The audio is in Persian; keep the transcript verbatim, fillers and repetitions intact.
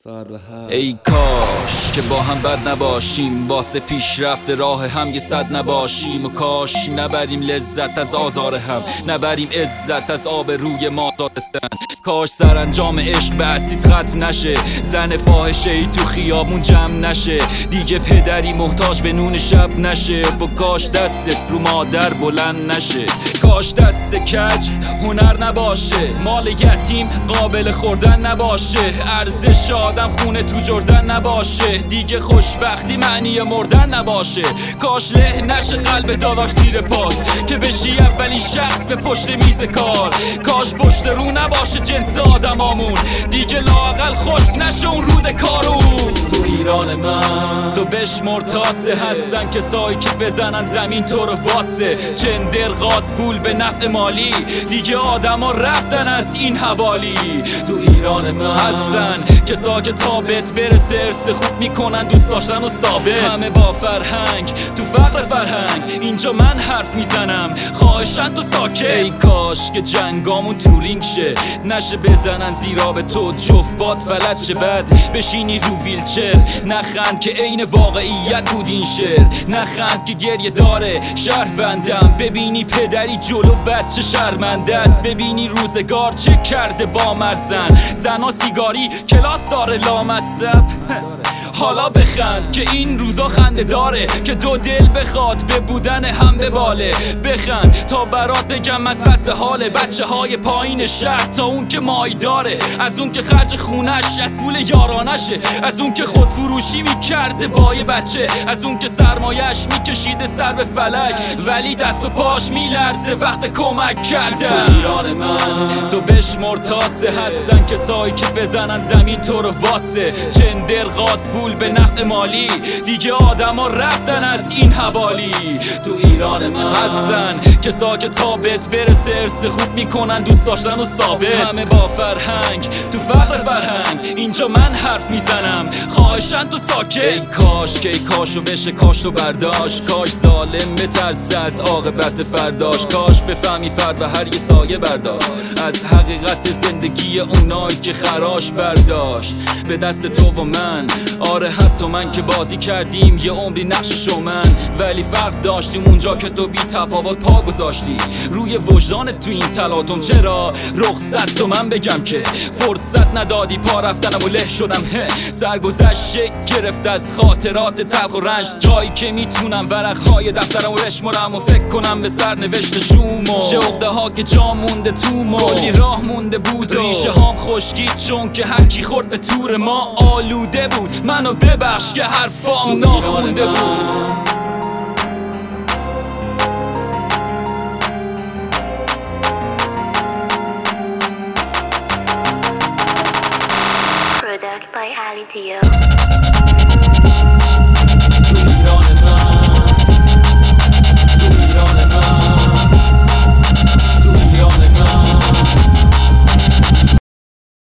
ای کاش که با هم بد نباشیم، واسه پیشرفت راه هم یه صد نباشیم. و کاش نبریم لذت از آزار هم، نبریم عزت از آب روی ما دادستن. کاش سرانجام عشق به اسید ختم نشه، زن فاحشه ای تو خیابون جمع نشه، دیگه پدری محتاج به نون شب نشه. و کاش دستت رو مادر بلند نشه، کاش دست کج هنر نباشه، مال یتیم قابل خوردن نباشه، ارزش آدم خونه تو جردن نباشه، دیگه خوشبختی معنی مردن نباشه. کاش له نشه قلب داداش زیر پات، که بشی اولین شخص به پشت میز کار. کاش پشت رو نباشه جنس آدمامون، دیگه لااقل خشک نشه اون رود کارون. تو ایران من تو بشمر تاسه، هستن کسایی که بزنن زمین تو رو واسه. چندر غاز پول به نفع مالی، دیگه آدما رفتن از این حوالی. تو ایران من هستن کسا که تابت برسه ارث خوب میکنن دوست داشتن و ثابت. همه با فرهنگ تو فقر فرهنگ، اینجا من حرف میزنم خواهشن تو ساکت. ای کاش که جنگامون تو رینگ شه، نشه بزنن زیرا به تو جفت باد فلج شه. بعد بشینی رو ویلچر، نخند که عین واقعیت بود این شعر. نخند که گریه داره شهروندم، ببینی پدری جلو بچه شرمنده است. ببینی روزگار چه کرده با مرد زن، زنا سیگاری کلاس داره لامصب. حالا بخند که این روزا خنده داره، که دو دل بخواد به بودن هم بباله. بخند تا برات بگم از وصف حال بچه های پایین شهر، تا اون که مای داره، از اون که خرج خونش از پول یارانشه، از اون که خود فروشی میکرده با یه بچه، از اون که سرمایش میکشیده سر به فلک ولی دست و پاش میلرزه وقت کمک کردن. تو ایران من تو بشمر تاسه، هستن کسایی که بزنن زمین تو رو واسه. چندر غاز پول به نفع مالی، دیگه آدما رفتن از این حوالی. تو ایران من هستن کسا که تابت برسه ارث خوب میکنن دوست داشتن و ثابت. همه با فرهنگ تو فقر فرهنگ، اینجا من حرف میزنم خواهشن تو ساکت. ای کاش که ای کاشو بشه کاش تو برداشت، کاش ظالم بترسه از عاقبت فرداش. کاش بفهمی فرد و هر یه سایه برداشت از حقیقت زندگی اونایی که خراش برداشت. به دست تو و من، آره حتی من که بازی کردیم یه عمری نقششو من، ولی فرق داشتیم اونجا که تو بی تفاوت پا گذاشتی روی وجدانت تو این تلاطم. چرا رخصت تو من بگم که فرصت ندادی، پا رفتنم و له شدم. هه سرگذشت گرفت از خاطرات تلخ و رنج، جایی که میتونم ورقهای دفترم و بشمرم و فکر کنم به سرنوشت شوم. و چه عقده ها که جا مونده تو ما، کلی راه مونده بود، ریشه هام خشکید چون که هر کی خورد به تور ما آلوده بود. منو ببخش که حرفام ناخونده بود. Product by Ali Dio.